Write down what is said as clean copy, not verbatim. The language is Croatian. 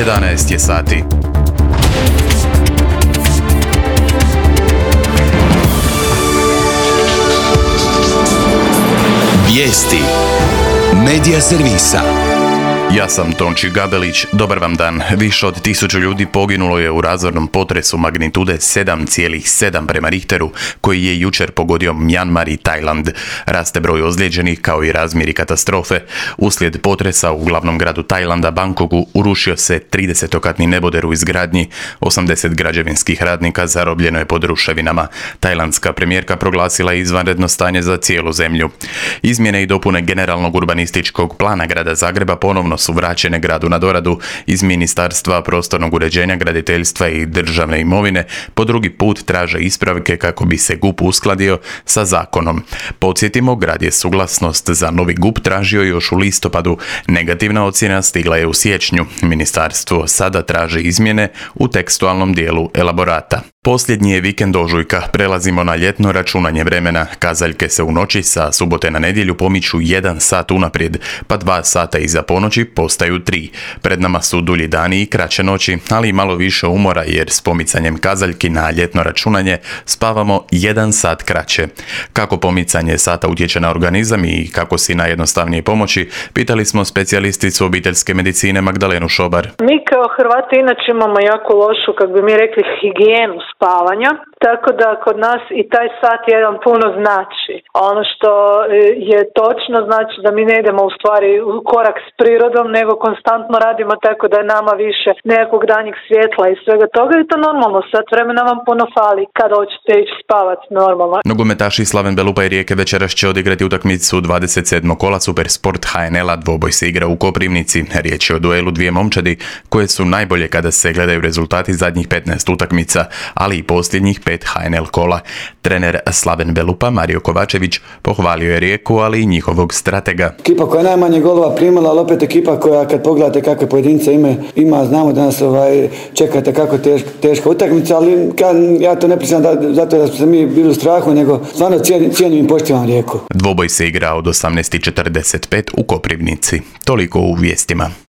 11 je sati. Vijesti Medija servisa. Ja sam Tonči Gabelić, dobar vam dan. Više od 1000 ljudi poginulo je u razornom potresu magnitude 7,7 prema Richteru, koji je jučer pogodio Mjanmar i Tajland. Raste broj ozlijeđenih kao i razmjeri katastrofe. Uslijed potresa u glavnom gradu Tajlanda, Bangkoku, urušio se 30-katni neboder u izgradnji. 80 građevinskih radnika zarobljeno je pod ruševinama. Tajlandska premijerka proglasila je izvanredno stanje za cijelu zemlju. Izmjene i dopune generalnog urbanističkog plana grada Zagreba ponovno su vraćene gradu na doradu. Iz Ministarstva prostornog uređenja, graditeljstva i državne imovine po drugi put traže ispravke kako bi se GUP uskladio sa zakonom. Podsjetimo, grad je suglasnost za novi GUP tražio još u listopadu. Negativna ocjena stigla je u siječnju. Ministarstvo sada traži izmjene u tekstualnom dijelu elaborata. Posljednji je vikend ožujka, prelazimo na ljetno računanje vremena. Kazaljke se u noći sa subote na nedjelju pomiču 1 sat unaprijed, pa 2 sata iza ponoći postaju 3. Pred nama su dulji dani i kraće noći, ali i malo više umora jer s pomicanjem kazaljki na ljetno računanje spavamo 1 sat kraće. Kako pomicanje sata utječe na organizam i kako si najjednostavnije pomoći, pitali smo specijalisticu obiteljske medicine Magdalenu Šobar. Mi kao Hrvati inače imamo jako lošu, kako bi mi rekli, higijenu spavanja, tako da kod nas i taj sat jedan puno znači. Ono što je točno znači da mi ne idemo u stvari u korak s prirodom, nego konstantno radimo tako da je nama više nekakvog danjeg svjetla i svega toga i to normalno, sat vremena vam puno fali kada hoćete ići spavati normalno. Nogometaši Slaven Belupa i Rijeke večeras će odigrati utakmicu 27. kola Supersport HNL-a. Dvoboj se igra u Koprivnici. Riječ je o duelu dvije momčadi koje su najbolje kada se gledaju rezultati zadnjih 15 utakmica, ali i posljednjih 5 HNL kola. Trener Slaven Belupa Mario Kovačević pohvalio je Rijeku, ali i njihovog stratega. Ekipa koja je najmanje golova primala, ali opet ekipa koja kad pogledate kakve pojedince ima, znamo da nas čekate kako teška utakmica, ali ja to ne pričam zato da smo mi bili u strahu, nego stvarno cijenim i poštivam Rijeku. Dvoboj se igra od 18:45 u Koprivnici. Toliko u vijestima.